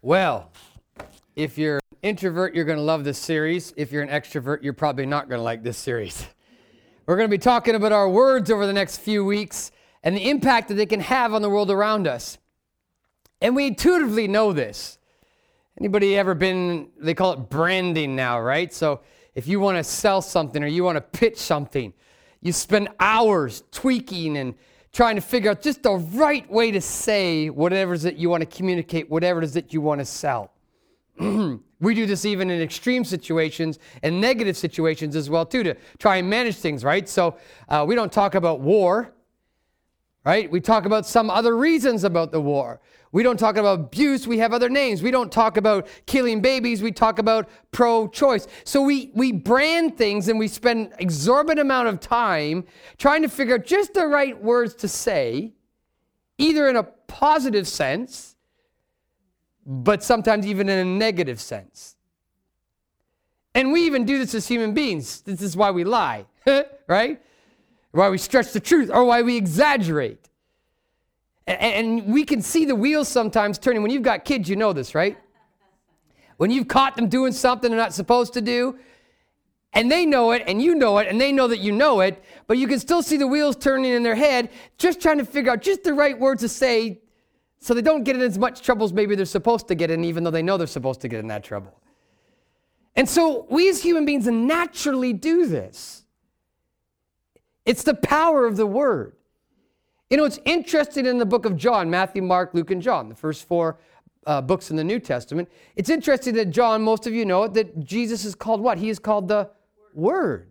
Well, if you're an introvert, you're going to love this series. If you're an extrovert, you're probably not going to like this series. We're going to be talking about our words over the next few weeks and the impact that they can have on the world around us. And we intuitively know this. Anybody ever been, they call it branding now, right? So if you want to sell something or you want to pitch something, you spend hours tweaking and trying to figure out just the right way to say whatever it is that you want to communicate, whatever it is that you want to sell. We do this even in extreme situations and negative situations as well, too, to try and manage things, right? So we don't talk about war, right? We talk about some other reasons about the war. We don't talk about abuse. We have other names. We don't talk about killing babies. We talk about pro-choice. So we brand things and we spend exorbitant amount of time trying to figure out just the right words to say, either in a positive sense, but sometimes even in a negative sense. And we even do this as human beings. This is why we lie, right? Why we stretch the truth or why we exaggerate. And we can see the wheels sometimes turning. When you've got kids, you know this, right? When you've caught them doing something they're not supposed to do, and they know it, and you know it, and they know that you know it, but you can still see the wheels turning in their head, just trying to figure out just the right words to say so they don't get in as much trouble as maybe they're supposed to get in, even though they know they're supposed to get in that trouble. And so we as human beings naturally do this. It's the power of the word. You know, it's interesting in the book of John, Matthew, Mark, Luke, and John, the first four books in the New Testament. It's interesting that John, most of you know it, that Jesus is called what? He is called the Word.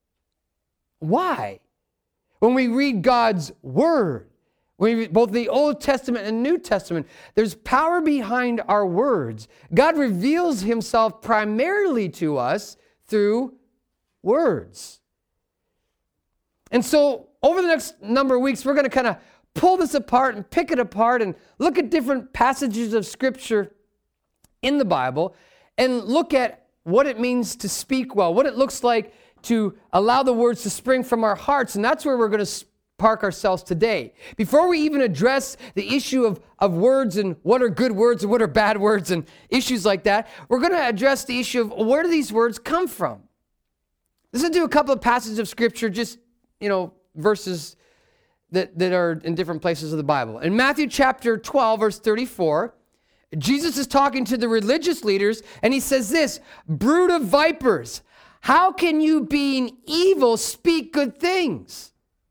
Why? When we read God's Word, when we read both the Old Testament and New Testament, there's power behind our words. God reveals himself primarily to us through words. And so over the next number of weeks, we're going to kind of pull this apart and pick it apart and look at different passages of Scripture in the Bible and look at what it means to speak well, what it looks like to allow the words to spring from our hearts. And that's where we're going to park ourselves today. Before we even address the issue of words and what are good words and what are bad words and issues like that, we're going to address the issue of where do these words come from? Listen to a couple of passages of Scripture, just verses that are in different places of the Bible. In Matthew chapter 12, verse 34, Jesus is talking to the religious leaders, and he says this, "Brood of vipers, how can you, being evil, speak good things?"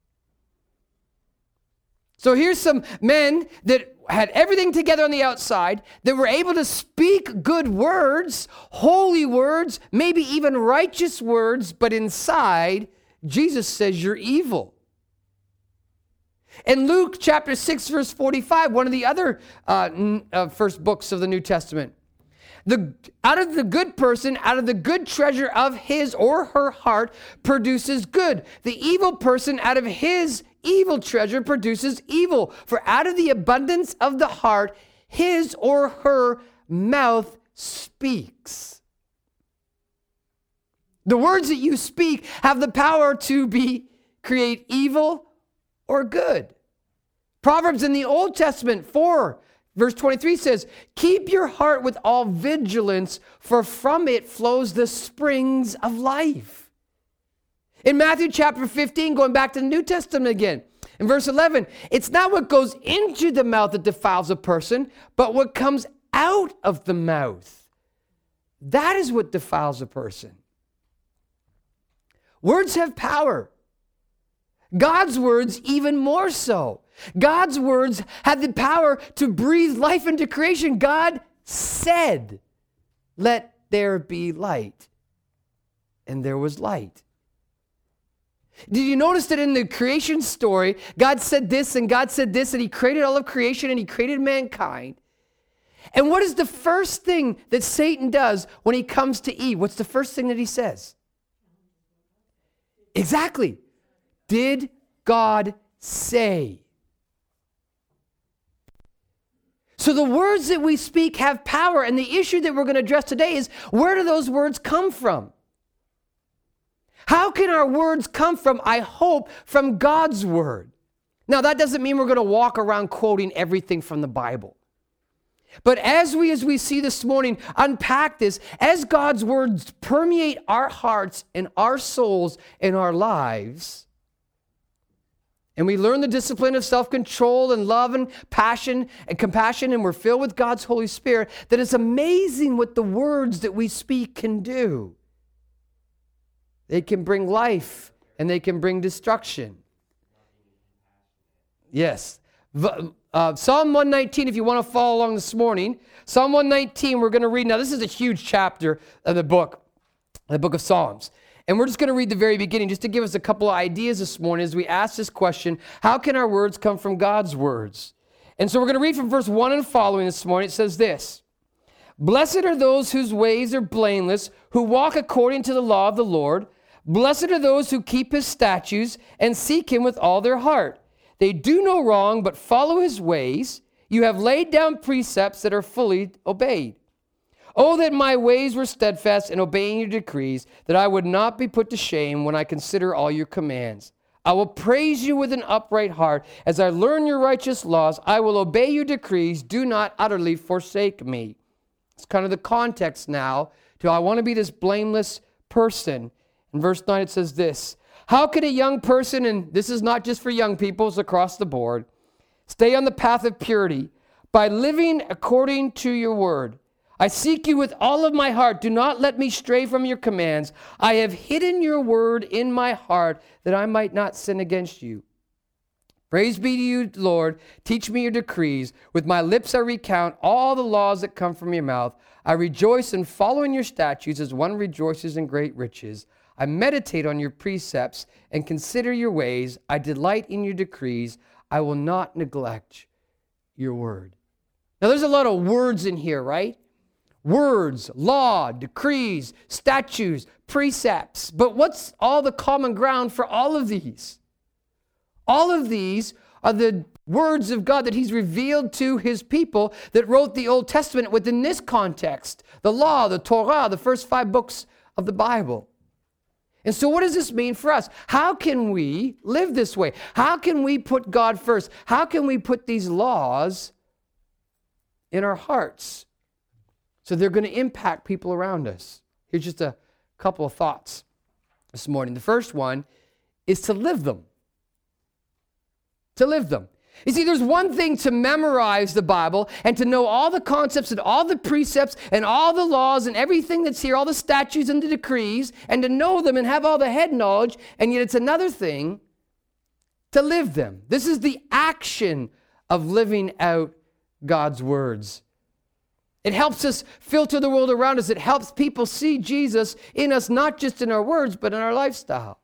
So here's some men that had everything together on the outside, that were able to speak good words, holy words, maybe even righteous words, but inside, Jesus says you're evil. In Luke chapter 6, verse 45, one of the other first books of the New Testament, out of the good person, out of the good treasure of his or her heart produces good. The evil person out of his evil treasure produces evil. For out of the abundance of the heart, his or her mouth speaks. The words that you speak have the power to create evil or good. Proverbs in the Old Testament 4, verse 23 says, "Keep your heart with all vigilance, for from it flows the springs of life." In Matthew chapter 15, going back to the New Testament again, in verse 11, "It's not what goes into the mouth that defiles a person, but what comes out of the mouth. That is what defiles a person." Words have power. God's words even more so. God's words had the power to breathe life into creation. God said, "Let there be light." And there was light. Did you notice that in the creation story, God said this and God said this, and he created all of creation and he created mankind. And what is the first thing that Satan does when he comes to Eve? What's the first thing that he says? Exactly. Did God say? So the words that we speak have power, and the issue that we're going to address today is, where do those words come from? How can our words come from? I hope from God's word. Now, that doesn't mean we're going to walk around quoting everything from the Bible. But as we see this morning, unpack this, as God's words permeate our hearts and our souls and our lives, and we learn the discipline of self-control and love and passion and compassion, and we're filled with God's Holy Spirit, that it's amazing what the words that we speak can do. They can bring life and they can bring destruction. Yes. Psalm 119, if you want to follow along this morning, Psalm 119, we're going to read. Now, this is a huge chapter of the book of Psalms. And we're just going to read the very beginning just to give us a couple of ideas this morning as we ask this question, how can our words come from God's words? And so we're going to read from verse 1 and following this morning. It says this, "Blessed are those whose ways are blameless, who walk according to the law of the Lord. Blessed are those who keep his statutes and seek him with all their heart. They do no wrong, but follow his ways. You have laid down precepts that are fully obeyed. Oh, that my ways were steadfast in obeying your decrees, that I would not be put to shame when I consider all your commands. I will praise you with an upright heart. As I learn your righteous laws, I will obey your decrees. Do not utterly forsake me." It's kind of the context now to I want to be this blameless person. In verse 9 it says this, "How can a young person," and this is not just for young people, it's across the board, "stay on the path of purity? By living according to your word. I seek you with all of my heart. Do not let me stray from your commands. I have hidden your word in my heart that I might not sin against you. Praise be to you, Lord. Teach me your decrees. With my lips I recount all the laws that come from your mouth. I rejoice in following your statutes as one rejoices in great riches. I meditate on your precepts and consider your ways. I delight in your decrees. I will not neglect your word." Now there's a lot of words in here, right? Words, law, decrees, statutes, precepts. But what's all the common ground for all of these? All of these are the words of God that he's revealed to his people that wrote the Old Testament within this context. The law, the Torah, the first 5 books of the Bible. And so what does this mean for us? How can we live this way? How can we put God first? How can we put these laws in our hearts so they're going to impact people around us? Here's just a couple of thoughts this morning. The first one is to live them. To live them. You see, there's one thing to memorize the Bible and to know all the concepts and all the precepts and all the laws and everything that's here, all the statutes and the decrees, and to know them and have all the head knowledge, and yet it's another thing to live them. This is the action of living out God's words. It helps us filter the world around us. It helps people see Jesus in us, not just in our words, but in our lifestyle.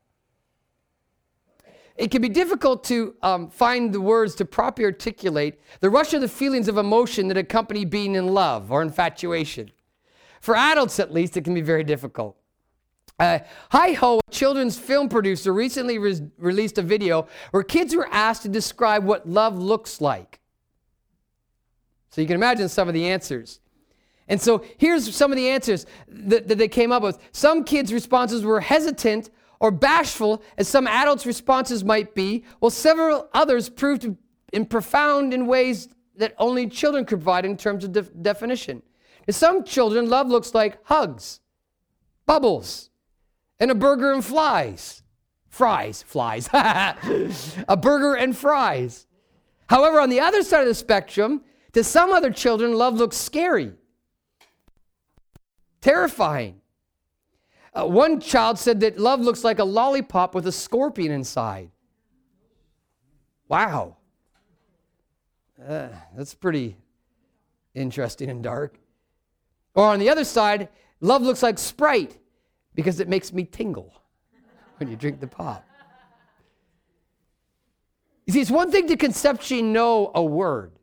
It can be difficult to find the words to properly articulate the rush of the feelings of emotion that accompany being in love or infatuation. For adults, at least, it can be very difficult. Hi-Ho, a children's film producer, recently released a video where kids were asked to describe what love looks like. So you can imagine some of the answers. And so here's some of the answers that they came up with. Some kids' responses were hesitant or bashful, as some adults' responses might be, while several others proved profound in ways that only children could provide in terms of definition. To some children, love looks like hugs, bubbles, and a burger and flies. Fries. A burger and fries. However, on the other side of the spectrum, to some other children, love looks scary, terrifying. One child said that love looks like a lollipop with a scorpion inside. Wow. That's pretty interesting and dark. Or on the other side, love looks like Sprite because it makes me tingle when you drink the pop. You see, it's one thing to conceptually know a word.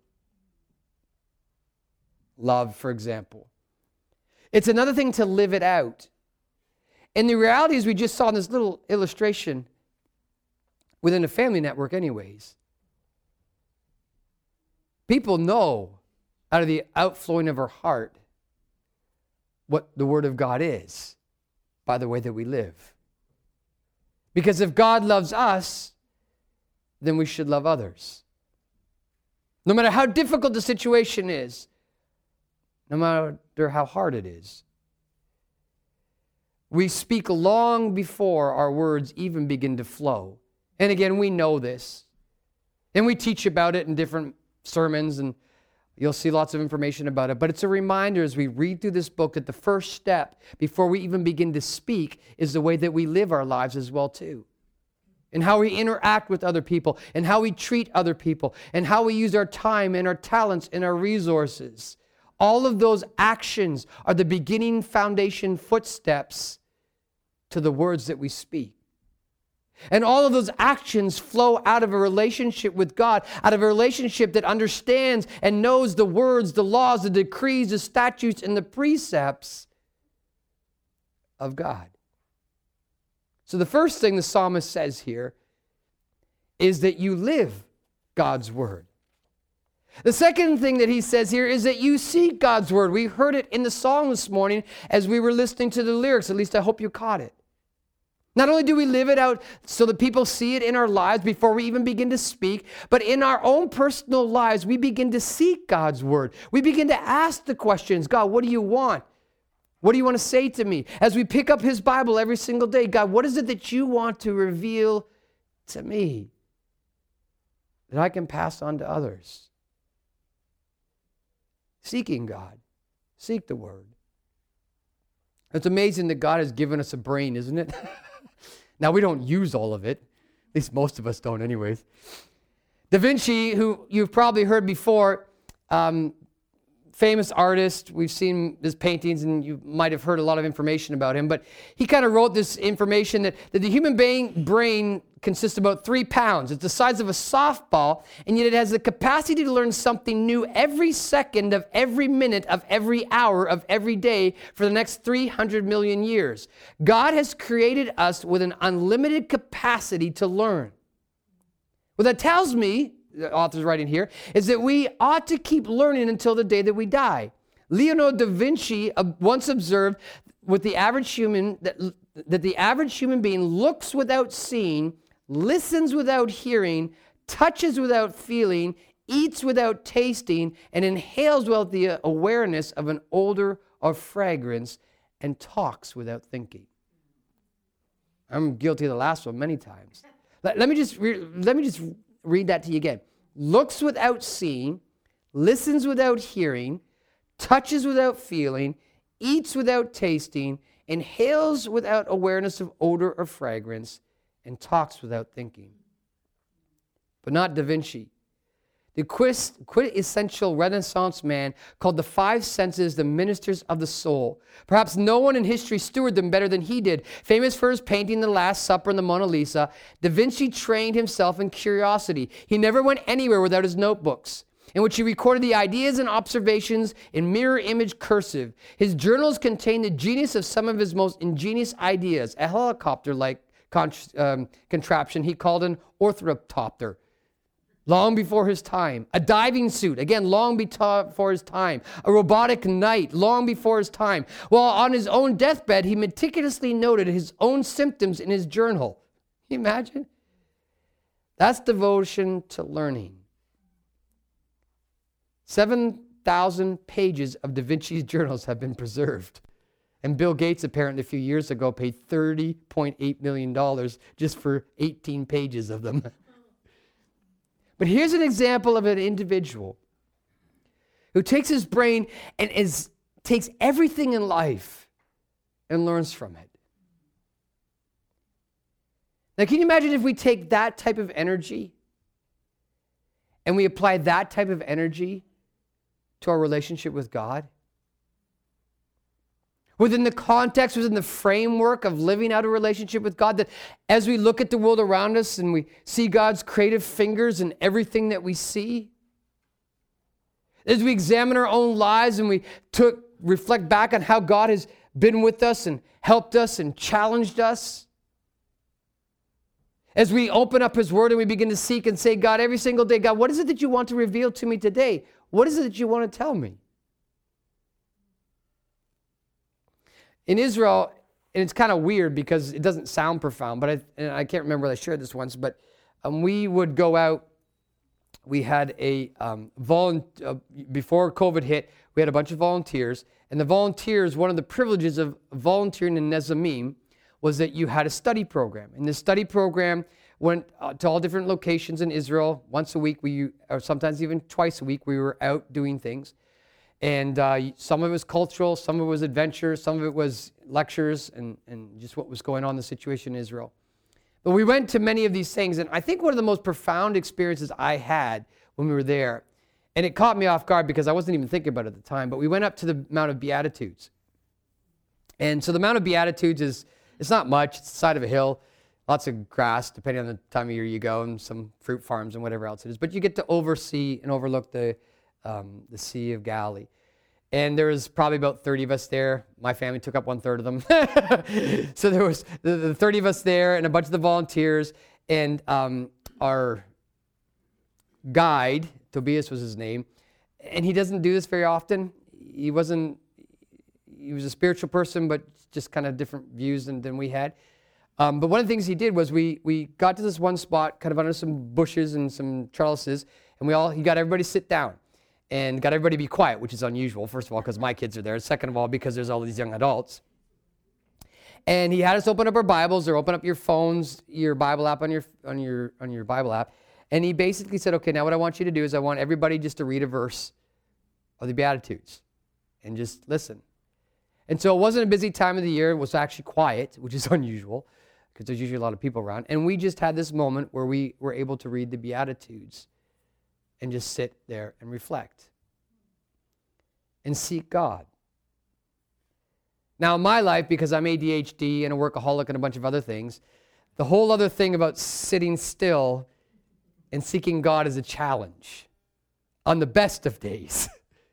Love, for example. It's another thing to live it out. And the reality is, we just saw in this little illustration within a family network anyways. People know out of the outflowing of our heart what the Word of God is by the way that we live. Because if God loves us, then we should love others. No matter how difficult the situation is, no matter how hard it is. We speak long before our words even begin to flow. And again, we know this. And we teach about it in different sermons, and you'll see lots of information about it. But it's a reminder as we read through this book that the first step before we even begin to speak is the way that we live our lives as well too. And how we interact with other people, and how we treat other people, and how we use our time and our talents and our resources. All of those actions are the beginning foundation footsteps to the words that we speak. And all of those actions flow out of a relationship with God, out of a relationship that understands and knows the words, the laws, the decrees, the statutes, and the precepts of God. So the first thing the psalmist says here is that you live God's word. The second thing that he says here is that you seek God's word. We heard it in the song this morning as we were listening to the lyrics. At least I hope you caught it. Not only do we live it out so that people see it in our lives before we even begin to speak, but in our own personal lives, we begin to seek God's word. We begin to ask the questions, God, what do you want? What do you want to say to me? As we pick up his Bible every single day, God, what is it that you want to reveal to me that I can pass on to others? Seeking God. Seek the word. It's amazing that God has given us a brain, isn't it? Now, we don't use all of it. At least most of us don't anyways. Da Vinci, who you've probably heard before, famous artist. We've seen his paintings and you might have heard a lot of information about him. But he kind of wrote this information that the human brain consists of about 3 pounds. It's the size of a softball, and yet it has the capacity to learn something new every second of every minute of every hour of every day for the next 300 million years. God has created us with an unlimited capacity to learn. What that tells me, the author's writing here, is that we ought to keep learning until the day that we die. Leonardo da Vinci once observed with the average human that the average human being looks without seeing, listens without hearing, touches without feeling, eats without tasting, and inhales without the awareness of an odor or fragrance, and talks without thinking. I'm guilty of the last one many times. Let me just read that to you again. Looks without seeing, listens without hearing, touches without feeling, eats without tasting, inhales without awareness of odor or fragrance, and talks without thinking. But not Da Vinci. The quintessential Renaissance man called the 5 senses the ministers of the soul. Perhaps no one in history stewarded them better than he did. Famous for his painting The Last Supper and the Mona Lisa, Da Vinci trained himself in curiosity. He never went anywhere without his notebooks, in which he recorded the ideas and observations in mirror image cursive. His journals contain the genius of some of his most ingenious ideas. A helicopter-like contraption he called an orthopter, long before his time. A diving suit, again, long before his time. A robotic knight, long before his time. While on his own deathbed, he meticulously noted his own symptoms in his journal. Can you imagine? That's devotion to learning. 7,000 pages of Da Vinci's journals have been preserved. And Bill Gates apparently a few years ago paid $30.8 million just for 18 pages of them. But here's an example of an individual who takes his brain and takes everything in life and learns from it. Now, can you imagine if we take that type of energy and we apply that type of energy to our relationship with God? Within the context, within the framework of living out a relationship with God, that as we look at the world around us and we see God's creative fingers in everything that we see, as we examine our own lives and we reflect back on how God has been with us and helped us and challenged us, as we open up his word and we begin to seek and say, God, every single day, God, what is it that you want to reveal to me today? What is it that you want to tell me? In Israel, and it's kind of weird because it doesn't sound profound, but I can't remember whether I shared this once, but we would go out we had before COVID hit, we had a bunch of volunteers. And the volunteers, one of the privileges of volunteering in Nezamim was that you had a study program. And the study program went to all different locations in Israel. Once a week, or sometimes even twice a week, we were out doing things. And some of it was cultural, some of it was adventure, some of it was lectures and just what was going on in the situation in Israel. But we went to many of these things, and I think one of the most profound experiences I had when we were there, and it caught me off guard because I wasn't even thinking about it at the time, but we went up to the Mount of Beatitudes. And so the Mount of Beatitudes it's not much, it's the side of a hill, lots of grass, depending on the time of year you go, and some fruit farms and whatever else it is. But you get to oversee and overlook the Sea of Galilee. And there was probably about 30 of us there. My family took up 1/3 of them. So there was the 30 of us there and a bunch of the volunteers. And our guide, Tobias was his name, and he doesn't do this very often. He was a spiritual person, but just kind of different views than we had. But one of the things he did was we got to this one spot, kind of under some bushes and some trellises, and he got everybody to sit down. And got everybody to be quiet, which is unusual, first of all, because my kids are there. Second of all, because there's all these young adults. And he had us open up our Bibles or open up your phones, your Bible app on your Bible app. And he basically said, okay, now what I want you to do is I want everybody just to read a verse of the Beatitudes and just listen. And so it wasn't a busy time of the year. It was actually quiet, which is unusual because there's usually a lot of people around. And we just had this moment where we were able to read the Beatitudes and just sit there and reflect and seek God. Now, in my life, because I'm ADHD and a workaholic and a bunch of other things, the whole other thing about sitting still and seeking God is a challenge on the best of days.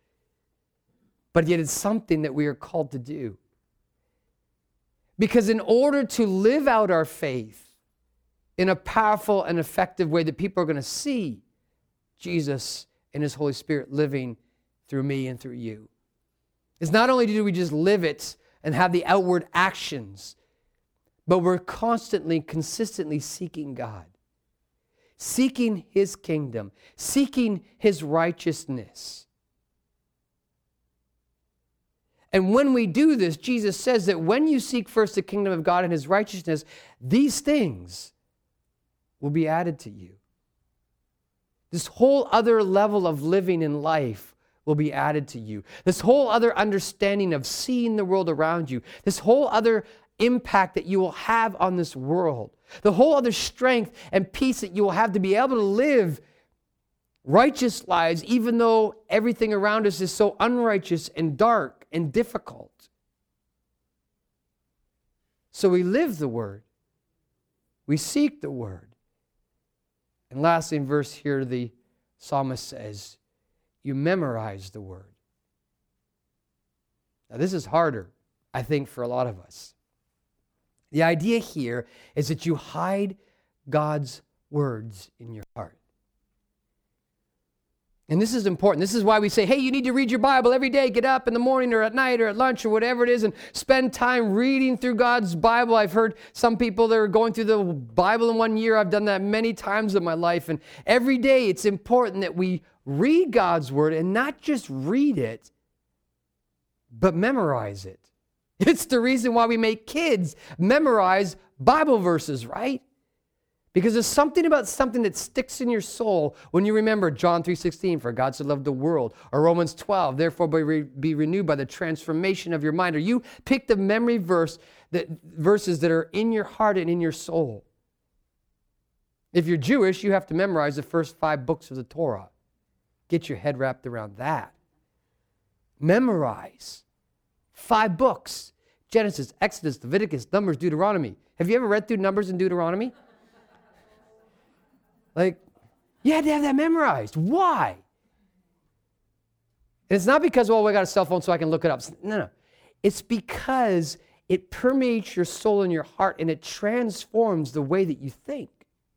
But yet it's something that we are called to do. Because in order to live out our faith in a powerful and effective way that people are going to see Jesus and His Holy Spirit living through me and through you, is not only do we just live it and have the outward actions, but we're constantly, consistently seeking God, seeking His kingdom, seeking His righteousness. And when we do this, Jesus says that when you seek first the kingdom of God and His righteousness, these things will be added to you. This whole other level of living in life will be added to you. This whole other understanding of seeing the world around you. This whole other impact that you will have on this world. The whole other strength and peace that you will have to be able to live righteous lives, even though everything around us is so unrighteous and dark and difficult. So we live the Word. We seek the Word. And lastly, in verse here, the psalmist says, you memorize the Word. Now, this is harder, I think, for a lot of us. The idea here is that you hide God's words in your heart. And this is important. This is why we say, hey, you need to read your Bible every day. Get up in the morning or at night or at lunch or whatever it is and spend time reading through God's Bible. I've heard some people that are going through the Bible in 1 year. I've done that many times in my life. And every day it's important that we read God's Word and not just read it, but memorize it. It's the reason why we make kids memorize Bible verses, right? Because there's something about something that sticks in your soul when you remember John 3:16, for God so loved the world, or Romans 12, therefore be renewed by the transformation of your mind, or you pick the memory verses that are in your heart and in your soul. If you're Jewish, you have to memorize the first 5 books of the Torah. Get your head wrapped around that. Memorize 5 books: Genesis, Exodus, Leviticus, Numbers, Deuteronomy. Have you ever read through Numbers and Deuteronomy? Like, you had to have that memorized. Why? And it's not because, well, I got a cell phone so I can look it up. No. It's because it permeates your soul and your heart and it transforms the way that you think.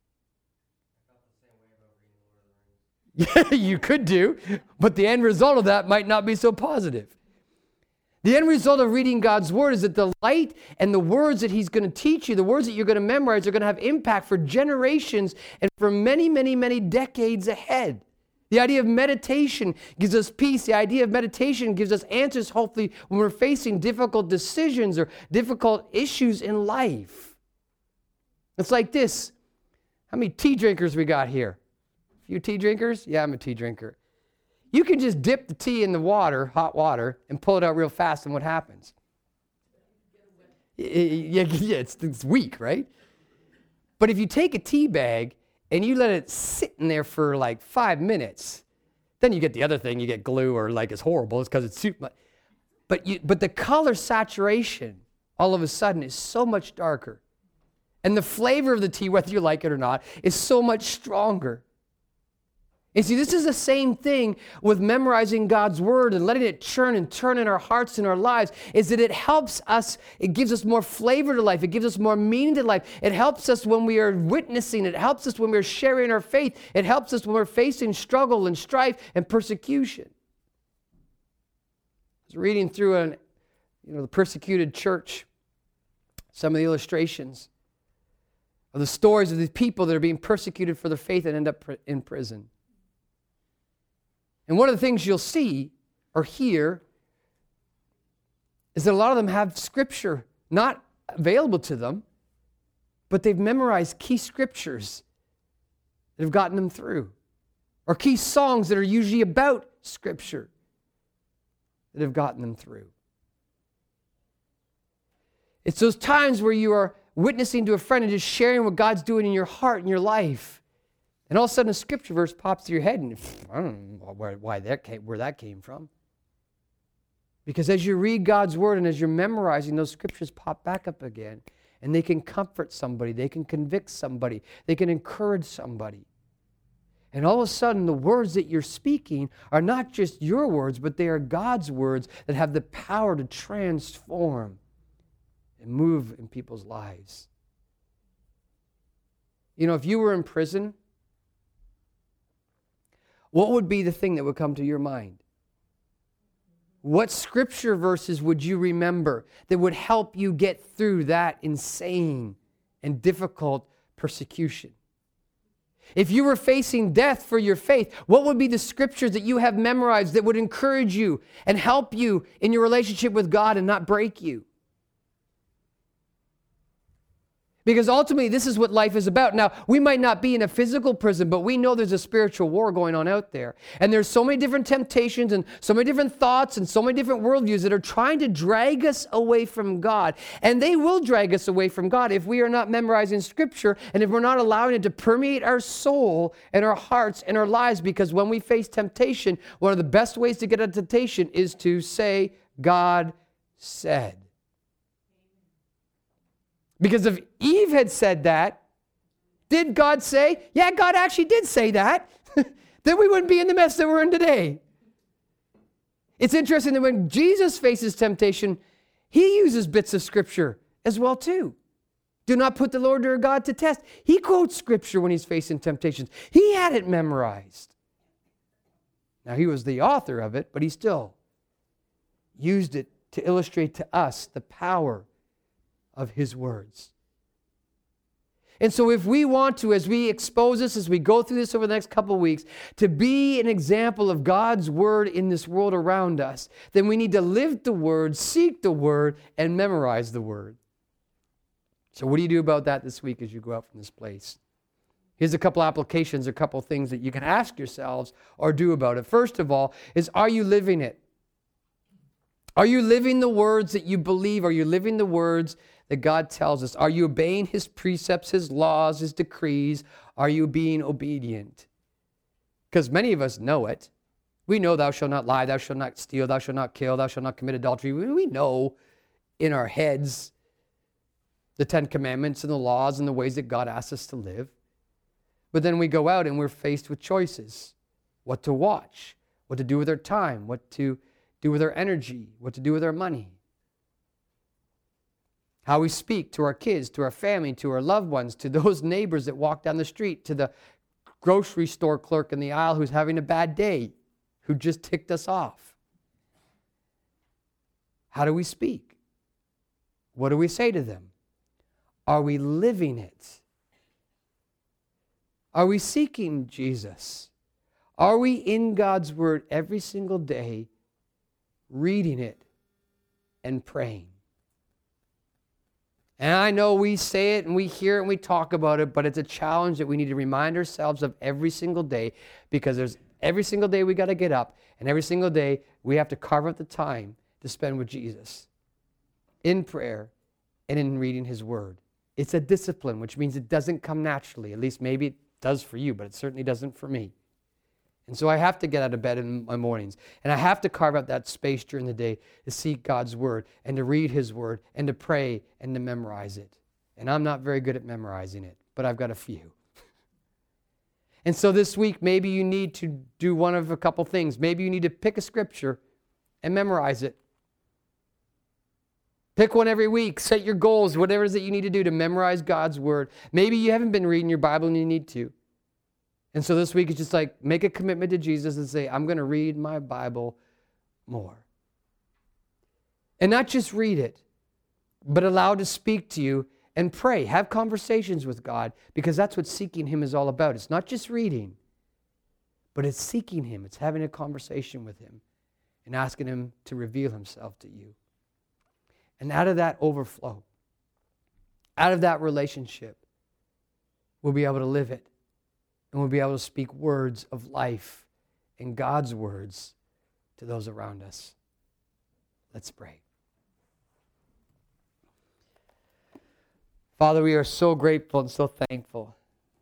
Yeah, you could do, but the end result of that might not be so positive. The end result of reading God's Word is that the light and the words that He's going to teach you, the words that you're going to memorize, are going to have impact for generations and for many, many, many decades ahead. The idea of meditation gives us peace. The idea of meditation gives us answers, hopefully, when we're facing difficult decisions or difficult issues in life. It's like this. How many tea drinkers we got here? A few tea drinkers? Yeah, I'm a tea drinker. You can just dip the tea in the water, hot water, and pull it out real fast, and what happens? Yeah, it's weak, right? But if you take a tea bag and you let it sit in there for like 5 minutes, then you get the other thing, you get glue, or like it's horrible, it's because it's super. But the color saturation all of a sudden is so much darker. And the flavor of the tea, whether you like it or not, is so much stronger. And see, this is the same thing with memorizing God's word and letting it churn and turn in our hearts and our lives, is that it helps us, it gives us more flavor to life, it gives us more meaning to life, it helps us when we are witnessing, it helps us when we're sharing our faith, it helps us when we're facing struggle and strife and persecution. I was reading through the persecuted church, some of the illustrations of the stories of these people that are being persecuted for their faith and end up in prison. And one of the things you'll see or hear is that a lot of them have scripture not available to them, but they've memorized key scriptures that have gotten them through, or key songs that are usually about scripture that have gotten them through. It's those times where you are witnessing to a friend and just sharing what God's doing in your heart and your life. And all of a sudden a scripture verse pops through your head, and I don't know where that came from. Because as you read God's word and as you're memorizing, those scriptures pop back up again. And they can comfort somebody. They can convict somebody. They can encourage somebody. And all of a sudden the words that you're speaking are not just your words, but they are God's words that have the power to transform and move in people's lives. You know, if you were in prison, what would be the thing that would come to your mind? What scripture verses would you remember that would help you get through that insane and difficult persecution? If you were facing death for your faith, what would be the scriptures that you have memorized that would encourage you and help you in your relationship with God and not break you? Because ultimately, this is what life is about. Now, we might not be in a physical prison, but we know there's a spiritual war going on out there. And there's so many different temptations and so many different thoughts and so many different worldviews that are trying to drag us away from God. And they will drag us away from God if we are not memorizing Scripture and if we're not allowing it to permeate our soul and our hearts and our lives. Because when we face temptation, one of the best ways to get out of temptation is to say, God said. Because if Eve had said that, did God say? Yeah, God actually did say that. Then we wouldn't be in the mess that we're in today. It's interesting that when Jesus faces temptation, he uses bits of Scripture as well too. Do not put the Lord your God to test. He quotes Scripture when he's facing temptations. He had it memorized. Now, he was the author of it, but he still used it to illustrate to us the power of his words. And so if we want to, as we expose this, as we go through this over the next couple of weeks, to be an example of God's word in this world around us, then we need to live the word, seek the word, and memorize the word. So what do you do about that this week as you go out from this place? Here's a couple applications, a couple things that you can ask yourselves or do about it. First of all, is are you living it? Are you living the words that you believe? Are you living the words that God tells us? Are you obeying his precepts, his laws, his decrees? Are you being obedient? Because many of us know it. We know thou shalt not lie, thou shalt not steal, thou shalt not kill, thou shalt not commit adultery. We know in our heads the 10 Commandments and the laws and the ways that God asks us to live. But then we go out and we're faced with choices. What to watch, what to do with our time, what to do with our energy, what to do with our money. How we speak to our kids, to our family, to our loved ones, to those neighbors that walk down the street, to the grocery store clerk in the aisle who's having a bad day, who just ticked us off. How do we speak? What do we say to them? Are we living it? Are we seeking Jesus? Are we in God's Word every single day, reading it and praying? And I know we say it and we hear it and we talk about it, but it's a challenge that we need to remind ourselves of every single day, because every single day we got to get up, and every single day we have to carve out the time to spend with Jesus in prayer and in reading His Word. It's a discipline, which means it doesn't come naturally. At least maybe it does for you, but it certainly doesn't for me. And so I have to get out of bed in my mornings, and I have to carve out that space during the day to seek God's Word and to read His Word and to pray and to memorize it. And I'm not very good at memorizing it, but I've got a few. And so this week, maybe you need to do one of a couple things. Maybe you need to pick a scripture and memorize it. Pick one every week. Set your goals, whatever it is that you need to do to memorize God's Word. Maybe you haven't been reading your Bible and you need to. And so this week is just like, make a commitment to Jesus and say, I'm going to read my Bible more. And not just read it, but allow it to speak to you and pray. Have conversations with God, because that's what seeking Him is all about. It's not just reading, but it's seeking Him. It's having a conversation with Him and asking Him to reveal Himself to you. And out of that overflow, out of that relationship, we'll be able to live it. And we'll be able to speak words of life and God's words to those around us. Let's pray. Father, we are so grateful and so thankful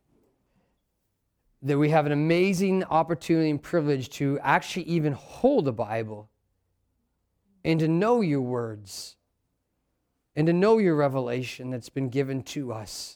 that we have an amazing opportunity and privilege to actually even hold a Bible and to know your words and to know your revelation that's been given to us.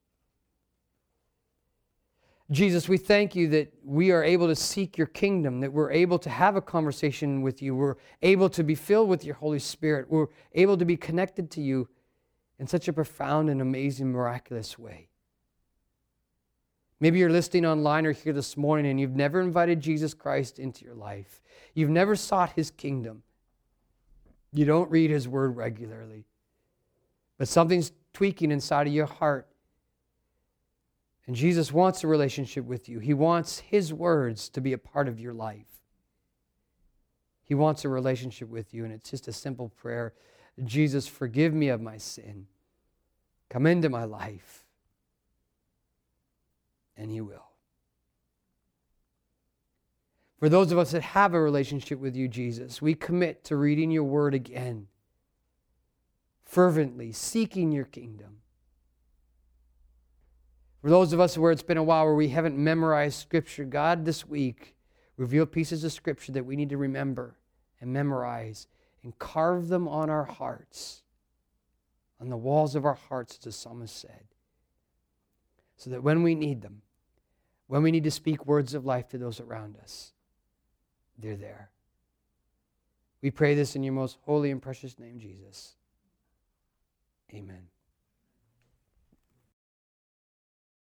Jesus, we thank you that we are able to seek your kingdom, that we're able to have a conversation with you, we're able to be filled with your Holy Spirit, we're able to be connected to you in such a profound and amazing, miraculous way. Maybe you're listening online or here this morning and you've never invited Jesus Christ into your life. You've never sought His kingdom. You don't read His Word regularly. But something's tweaking inside of your heart. And Jesus wants a relationship with you. He wants His words to be a part of your life. He wants a relationship with you, and it's just a simple prayer. Jesus, forgive me of my sin. Come into my life. And He will. For those of us that have a relationship with you, Jesus, we commit to reading your word again, fervently, seeking your kingdom. For those of us where it's been a while where we haven't memorized Scripture, God, this week, reveal pieces of Scripture that we need to remember and memorize and carve them on our hearts, on the walls of our hearts, as the psalmist said, so that when we need them, when we need to speak words of life to those around us, they're there. We pray this in your most holy and precious name, Jesus. Amen.